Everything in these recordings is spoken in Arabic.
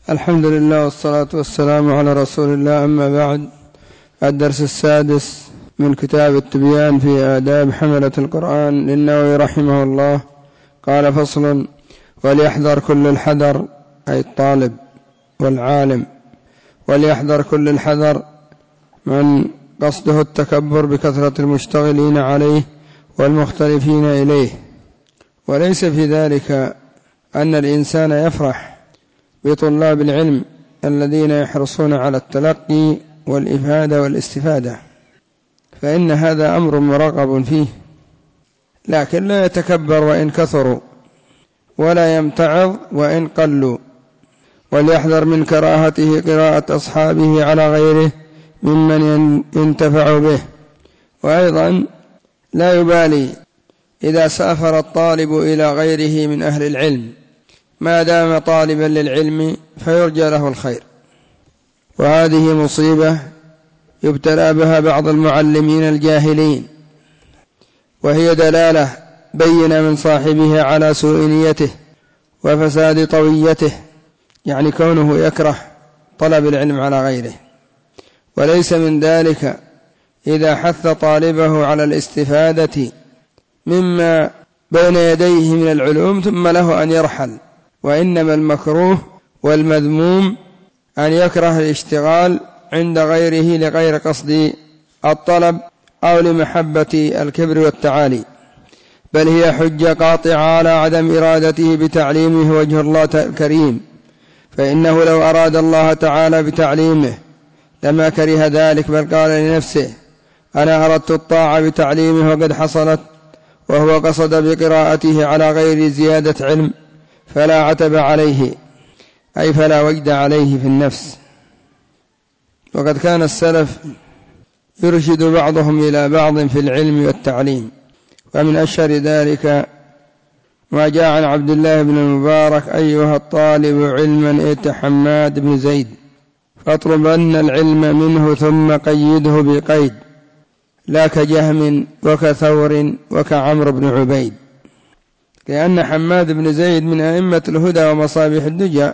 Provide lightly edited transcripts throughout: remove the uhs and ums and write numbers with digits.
الحمد لله والصلاة والسلام على رسول الله، أما بعد. الدرس السادس من كتاب التبيان في آداب حملة القرآن للنووي رحمه الله. قال: فصل: وليحذر كل الحذر، أي الطالب والعالم، وليحذر كل الحذر من قصده التكبر بكثرة المشتغلين عليه والمختلفين إليه. وليس في ذلك أن الإنسان يفرح بطلاب العلم الذين يحرصون على التلقي والإفادة والاستفادة، فإن هذا أمر مرغب فيه، لكن لا يتكبر وإن كثروا، ولا يمتعض وإن قلوا. وليحذر من كراهته قراءة أصحابه على غيره ممن ينتفع به. وأيضا لا يبالي إذا سافر الطالب إلى غيره من أهل العلم ما دام طالبا للعلم، فيرجى له الخير. وهذه مصيبة يبتلى بها بعض المعلمين الجاهلين، وهي دلالة بينة من صاحبه على سوء نيته وفساد طويته، يعني كونه يكره طلب العلم على غيره. وليس من ذلك إذا حث طالبه على الاستفادة مما بين يديه من العلوم ثم له أن يرحل، وإنما المكروه والمذموم أن يكره الاشتغال عند غيره لغير قصد الطلب أو لمحبة الكبر والتعالي، بل هي حجة قاطعة على عدم إرادته بتعليمه وجه الله الكريم، فإنه لو أراد الله تعالى بتعليمه لما كره ذلك، بل قال لنفسه: أنا أردت الطاعة بتعليمه وقد حصلت، وهو قصد بقراءته على غير زيادة علم، فلا عتب عليه، أي فلا وجد عليه في النفس. وقد كان السلف يرشد بعضهم إلى بعض في العلم والتعليم، ومن أشهر ذلك ما جاء عن عبد الله بن المبارك: أيها الطالب علما ائت حماد بن زيد فاطلبن العلم منه ثم قيده بقيد، لا كجهم وكثور وكعمرو بن عبيد. لأن حماد بن زيد من أئمة الهدى ومصابيح الدجى،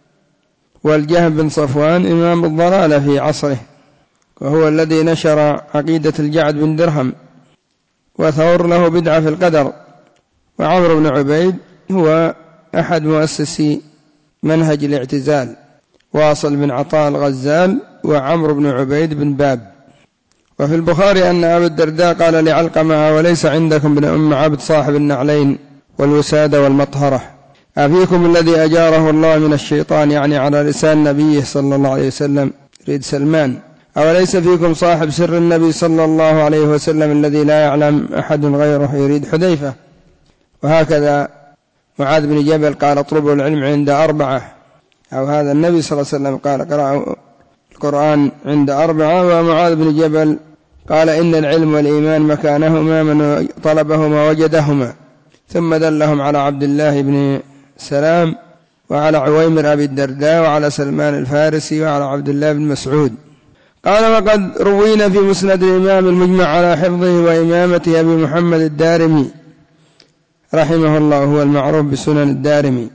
والجهم بن صفوان إمام الضلالة في عصره، وهو الذي نشر عقيدة الجعد بن درهم، وثور له بدعة في القدر. وعمرو بن عبيد هو أحد مؤسسي منهج الاعتزال، واصل بن عطاء الغزال وعمرو بن عبيد بن باب. وفي البخاري أن أبا الدرداء قال لعلقمة: وليس عندكم ابن أم عبد صاحب النعلين والوسادة والمطهرة أفيكم الذي أجاره الله من الشيطان، يعني على لسان نبيه صلى الله عليه وسلم، يريد سلمان. أوليس فيكم صاحب سر النبي صلى الله عليه وسلم الذي لا يعلم أحد غيره، يريد حذيفة. وهكذا معاذ بن جبل قال: اطلبوا العلم عند أربعة، أو هذا النبي صلى الله عليه وسلم قال: قرأوا القرآن عند أربعة. ومعاذ بن جبل قال: إن العلم والإيمان مكانهما، من طلبهما وجدهما. ثم دلهم على عبد الله بن سلام، وعلى عويمر أبي الدرداء، وعلى سلمان الفارسي، وعلى عبد الله بن مسعود. قال: وقد روينا في مسند الإمام المجمع على حفظه وإمامته أبي محمد الدارمي رحمه الله، هو المعروف بسنن الدارمي،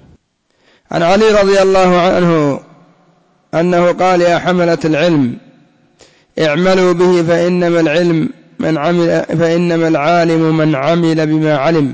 عن علي رضي الله عنه أنه قال: يا حملة العلم اعملوا به، فإنما العالم من عمل بما علم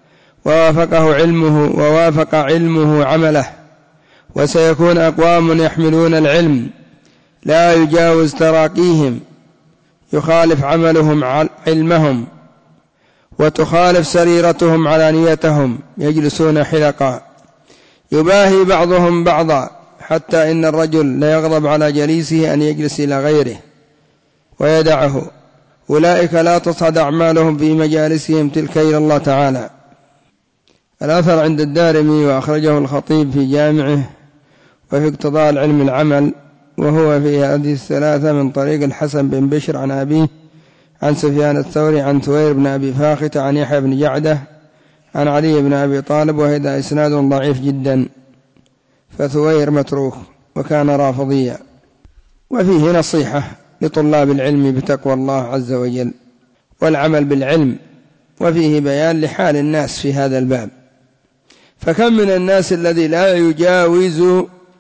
ووافق علمه عمله. وسيكون أقوام يحملون العلم لا يجاوز تراقيهم، يخالف عملهم علمهم، وتخالف سريرتهم علانيتهم، يجلسون حلقا يباهي بعضهم بعضا، حتى إن الرجل لا يغضب على جليسه أن يجلس إلى غيره ويدعه. أولئك لا تصعد أعمالهم في مجالسهم تلك إلى الله تعالى. الأثر عند الدارمي، وأخرجه الخطيب في جامعه وفي اقتضاء العلم العمل، وهو في هذه الثلاثة من طريق الحسن بن بشر عن أبيه عن سفيان الثوري عن ثوير بن أبي فاخت عن يحيى بن جعدة عن علي بن أبي طالب، وهذا إسناد ضعيف جدا، فثوير متروك وكان رافضيا. وفيه نصيحة لطلاب العلم بتقوى الله عز وجل والعمل بالعلم، وفيه بيان لحال الناس في هذا الباب. فكم من الناس الذي لا يجاوز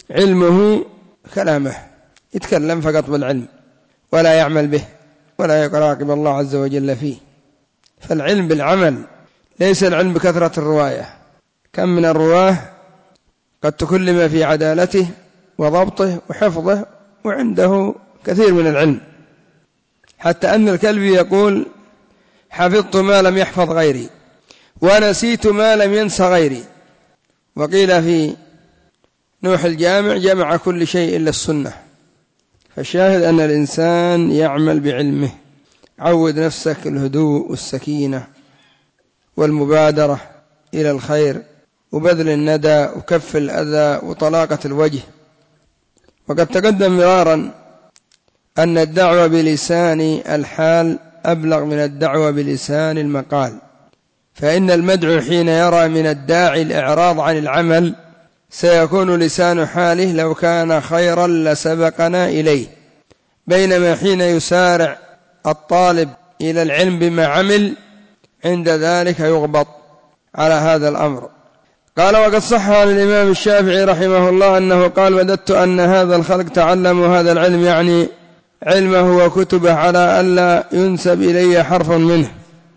علمه كلامه، يتكلم فقط بالعلم ولا يعمل به ولا يراقب الله عز وجل فيه. فالعلم بالعمل، ليس العلم بكثرة الرواية. كم من الرواه قد تكلم في عدالته وضبطه وحفظه وعنده كثير من العلم، حتى أن الكلبي يقول: حفظت ما لم يحفظ غيري ونسيت ما لم ينس غيري. وقيل في نوح الجامع: جمع كل شيء إلا السنة. فالشاهد أن الإنسان يعمل بعلمه. عود نفسك الهدوء والسكينة والمبادرة إلى الخير وبذل الندى وكف الأذى وطلاقة الوجه. وقد تقدم مرارا أن الدعوة بلسان الحال أبلغ من الدعوة بلسان المقال، فإن المدعو حين يرى من الداعي الإعراض عن العمل سيكون لسان حاله: لو كان خيرا لسبقنا إليه، بينما حين يسارع الطالب إلى العلم بما عمل عند ذلك يغبط على هذا الأمر. قال: وقد صح عن الإمام الشافعي رحمه الله أنه قال: وددت أن هذا الخلق تعلموا هذا العلم، يعني علمه وكتبه، على ألا ينسب إلي حرف منه.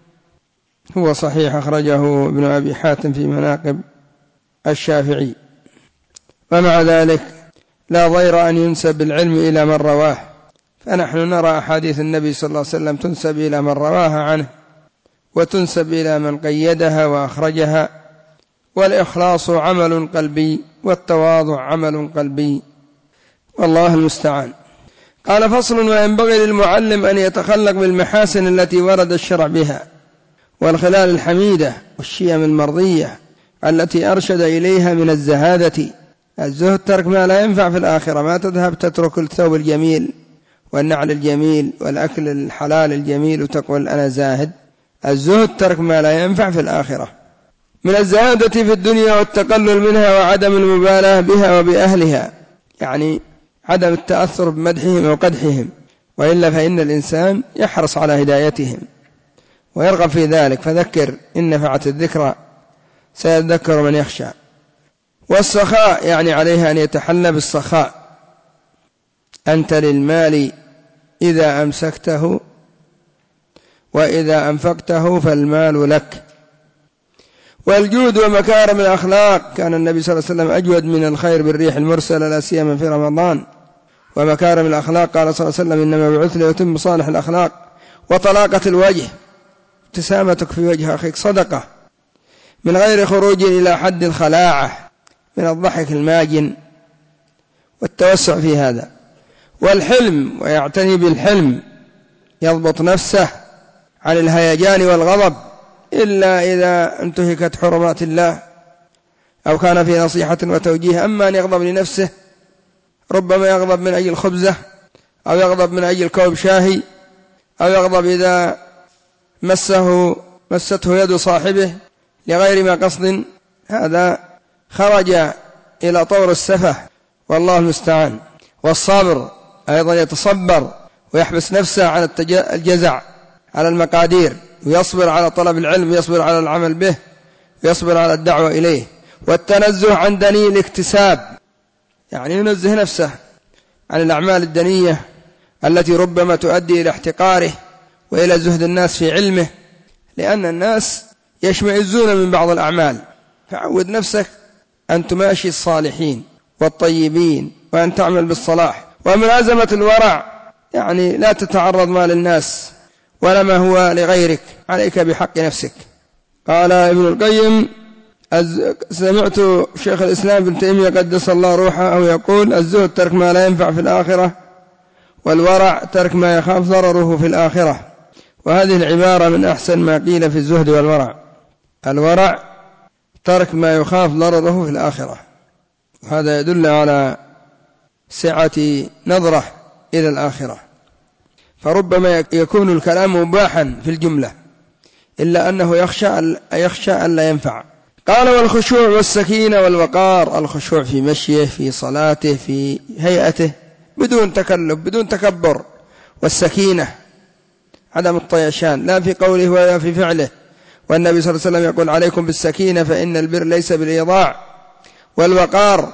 هو صحيح، أخرجه ابن أبي حاتم في مناقب الشافعي. ومع ذلك لا ضير أن ينسب العلم إلى من رواه، فنحن نرى أحاديث النبي صلى الله عليه وسلم تنسب إلى من رواها عنه وتنسب إلى من قيدها وأخرجها. والإخلاص عمل قلبي والتواضع عمل قلبي، والله المستعان. قال: فصل: وينبغي للمعلم أن يتخلق بالمحاسن التي ورد الشرع بها، والخلال الحميدة والشيم المرضية التي أرشد إليها من الزهادة. الزهد ترك ما لا ينفع في الآخرة، ما تذهب تترك الثوب الجميل والنعل الجميل والأكل الحلال الجميل وتقول أنا زاهد. الزهد ترك ما لا ينفع في الآخرة، من الزهادة في الدنيا والتقلل منها وعدم المبالاة بها وبأهلها، يعني عدم التأثر بمدحهم وقدحهم، وإلا فإن الإنسان يحرص على هدايتهم ويرغب في ذلك. فذكر إن نفعت الذكرى سيذكر من يخشى. والسخاء يعني عليه أن يتحلى بالسخاء. أنت للمال إذا أمسكته وإذا أنفقته فالمال لك. والجود ومكارم الأخلاق، كان النبي صلى الله عليه وسلم أجود من الخير بالريح المرسلة، لا سيما في رمضان. ومكارم الأخلاق قال صلى الله عليه وسلم: إنما بعثت لأتم صالح الأخلاق. وطلاقة الوجه، ابتسامتك في وجه أخيك صدقة، من غير خروج إلى حد الخلاعة من الضحك الماجن والتوسع في هذا. والحلم، ويعتني بالحلم، يضبط نفسه عن الهيجان والغضب إلا إذا انتهكت حرمات الله أو كان في نصيحة وتوجيه. أما أن يغضب لنفسه، ربما يغضب من أجل خبزة، أو يغضب من أجل كوب شاهي، أو يغضب إذا مسته يد صاحبه لغير ما قصد، هذا خرج إلى طور السفه، والله المستعان. والصبر أيضا يتصبر ويحبس نفسه عن الجزع على المقادير، ويصبر على طلب العلم، ويصبر على العمل به، ويصبر على الدعوة إليه. والتنزه عن دني الاكتساب، يعني ينزه نفسه عن الأعمال الدنية التي ربما تؤدي إلى احتقاره وإلى زهد الناس في علمه، لأن الناس يشمئزون من بعض الأعمال. فعود نفسك أن تماشي الصالحين والطيبين وأن تعمل بالصلاح. وملازمة الورع، يعني لا تتعرض ما للناس ولا ما هو لغيرك، عليك بحق نفسك. قال ابن القيم: سمعت شيخ الإسلام ابن تيمية قدس الله روحه يقول: الزهد ترك ما لا ينفع في الآخرة، والورع ترك ما يخاف ضرره في الآخرة. وهذه العبارة من أحسن ما قيل في الزهد والورع. الورع ترك ما يخاف ضرره في الآخرة، وهذا يدل على سعة نظرة إلى الآخرة. فربما يكون الكلام مباحا في الجملة، إلا أنه يخشى أن لا ينفع. قال: والخشوع والسكينة والوقار، الخشوع في مشيه، في صلاته، في هيئته، بدون تكلف، بدون تكبر. والسكينة عدم الطيشان، لا في قوله ولا في فعله. والنبي صلى الله عليه وسلم يقول: عليكم بالسكينة فإن البر ليس بالإيضاع. والوقار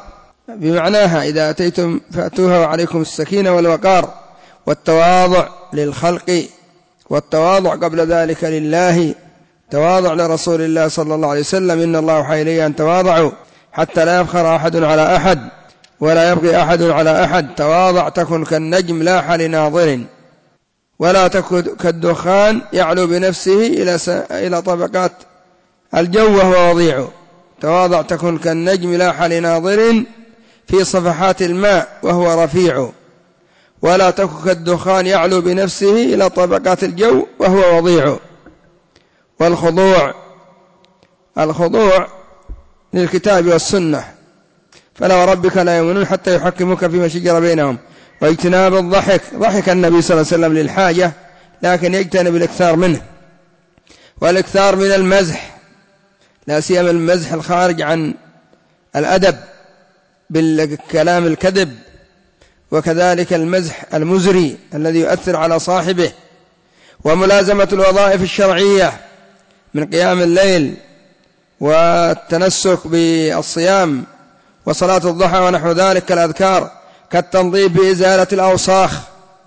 بمعناها إذا أتيتم فأتوها وعليكم السكينة والوقار والتواضع للخلق، والتواضع قبل ذلك لله، تواضع لرسول الله صلى الله عليه وسلم: إن الله وحى إلي أن تواضعوا حتى لا يفخر أحد على أحد ولا يبغي أحد على أحد. تواضع تكن كالنجم لاح لناظر، ولا تكن كالدخان يعلو بنفسه إلى طبقات الجو وهو وضيع. تواضع تكن كالنجم لاح لناظر في صفحات الماء وهو رفيع، ولا تكن كالدخان يعلو بنفسه إلى طبقات الجو وهو وضيع. الخضوع للكتاب والسنة: فلا وربك لا يؤمنون حتى يحكموك فيما شجر بينهم. واجتناب الضحك: ضحك النبي صلى الله عليه وسلم للحاجة لكن يجتنب الإكثار منه، والإكثار من المزح، لا سيما المزح الخارج عن الأدب بالكلام الكذب، وكذلك المزح المزري الذي يؤثر على صاحبه. وملازمة الوظائف الشرعية من قيام الليل والتنسك بالصيام وصلاة الضحى ونحو ذلك كالأذكار، كالتنظيف بإزالة الأوساخ،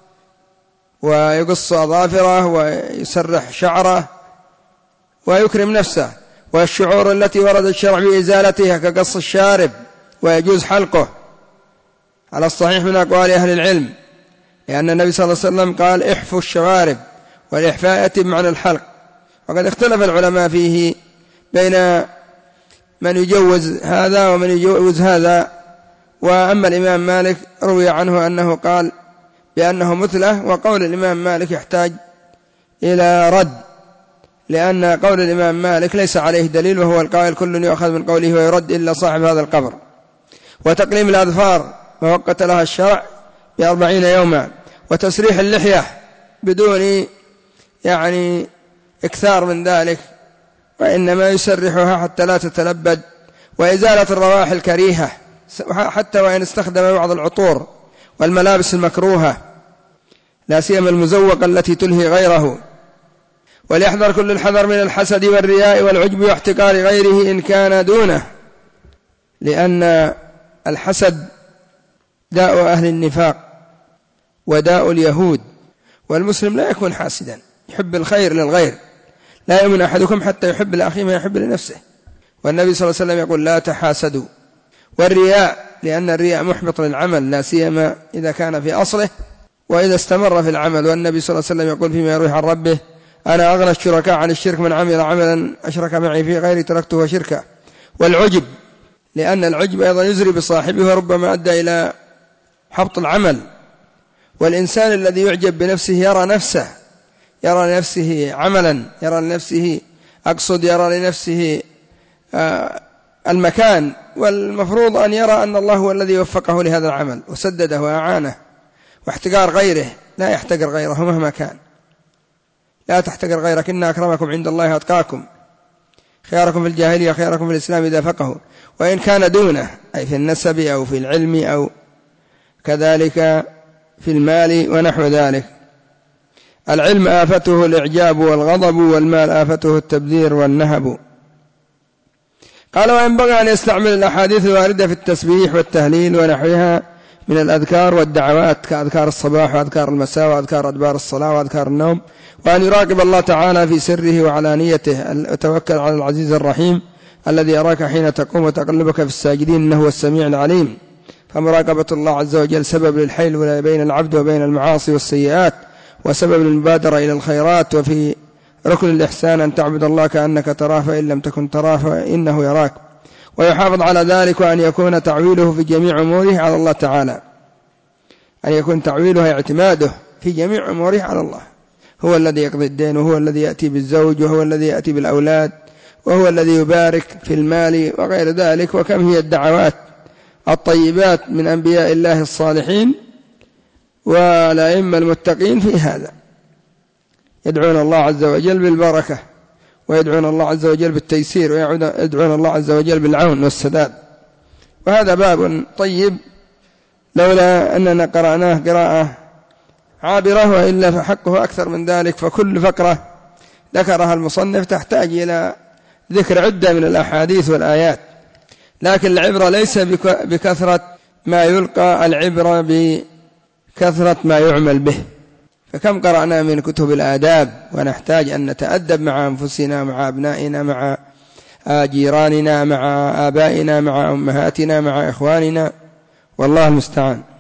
ويقص أظافره ويسرح شعره ويكرم نفسه. والشعور التي ورد الشرع بإزالتها كقص الشارب، ويجوز حلقه على الصحيح من أقوال أهل العلم، لأن النبي صلى الله عليه وسلم قال: احفوا الشوارب، والإحفاء يأتي بمعنى الحلق. وقد اختلف العلماء فيه بين من يجوز هذا ومن يجوز هذا. وأما الإمام مالك روي عنه أنه قال بأنه مثله، وقول الإمام مالك يحتاج إلى رد، لأن قول الإمام مالك ليس عليه دليل، وهو القائل: كل يؤخذ من قوله ويرد إلا صاحب هذا القبر. وتقليم الأظفار ووقت لها الشرع ب40 يوما. وتسريح اللحية بدون إكثار من ذلك، وإنما يسرحها حتى لا تتلبد. وإزالة الروائح الكريهة حتى وإن استخدم بعض العطور. والملابس المكروهة لا سيما المزوقة التي تلهي غيره. وليحذر كل الحذر من الحسد والرياء والعجب واحتقار غيره إن كان دونه، لأن الحسد داء أهل النفاق وداء اليهود. والمسلم لا يكون حاسدا، يحب الخير للغير. لا يؤمن أحدكم حتى يحب لأخيه ما يحب لنفسه. والنبي صلى الله عليه وسلم يقول: لا تحاسدوا. والرياء لأن الرياء محبط للعمل، لا سيما إذا كان في أصله وإذا استمر في العمل. والنبي صلى الله عليه وسلم يقول فيما يروي عن ربه: أنا أغنى الشركاء عن الشرك، من عمل عملا أشرك معي فيه غيري تركته وشركه. والعجب لأن العجب أيضا يزري بصاحبه وربما أدى إلى حبط العمل. والإنسان الذي يعجب بنفسه يرى لنفسه عملا، يرى لنفسه المكان، والمفروض أن يرى أن الله هو الذي وفقه لهذا العمل وسدده وأعانه. واحتقار غيره، لا يحتقر غيره مهما كان، لا تحتقر غيرك، إن أكرمكم عند الله أتقاكم، خياركم في الجاهلية خياركم في الإسلام إذا فقهوا، وإن كان دونه، أي في النسب أو في العلم أو كذلك في المال ونحو ذلك. العلم آفته الإعجاب والغضب، والمال آفته التبذير والنهب. قال: وينبغي أن يستعمل الأحاديث الواردة في التسبيح والتهليل ونحوها من الأذكار والدعوات، كأذكار الصباح وأذكار المساء وأذكار أدبار الصلاة وأذكار النوم، وأن يراقب الله تعالى في سره وعلانيته، وتوكل على العزيز الرحيم الذي يراك حين تقوم وتقلبك في الساجدين إنه هو السميع العليم. فمراقبة الله عز وجل سبب للحيل بين العبد وبين المعاصي والسيئات، وسبب للمبادرة إلى الخيرات. وفي ركن الإحسان أن تعبد الله كأنك تراه، فإن لم تكن تراه فإنه يراك. ويحافظ على ذلك، وأن يكون تعويله في جميع أموره على الله تعالى، أن يكون تعويله اعتماده في جميع أموره على الله. هو الذي يقضي الدين، وهو الذي يأتي بالزوج، وهو الذي يأتي بالأولاد، وهو الذي يبارك في المال وغير ذلك. وكم هي الدعوات الطيبات من أنبياء الله الصالحين والأئمة المتقين في هذا، يدعون الله عز وجل بالبركة، ويدعون الله عز وجل بالتيسير، ويدعون الله عز وجل بالعون والسداد. وهذا باب طيب لولا أننا قرأناه قراءة عابرة، وإلا فحقه أكثر من ذلك. فكل فقرة ذكرها المصنف تحتاج إلى ذكر عدة من الأحاديث والآيات، لكن العبرة ليس بكثرة ما يلقى العبرة بكثرة ما يعمل به. فكم قرأنا من كتب الآداب ونحتاج أن نتأدب مع أنفسنا، مع أبنائنا، مع جيراننا، مع آبائنا، مع أمهاتنا، مع إخواننا، والله المستعان.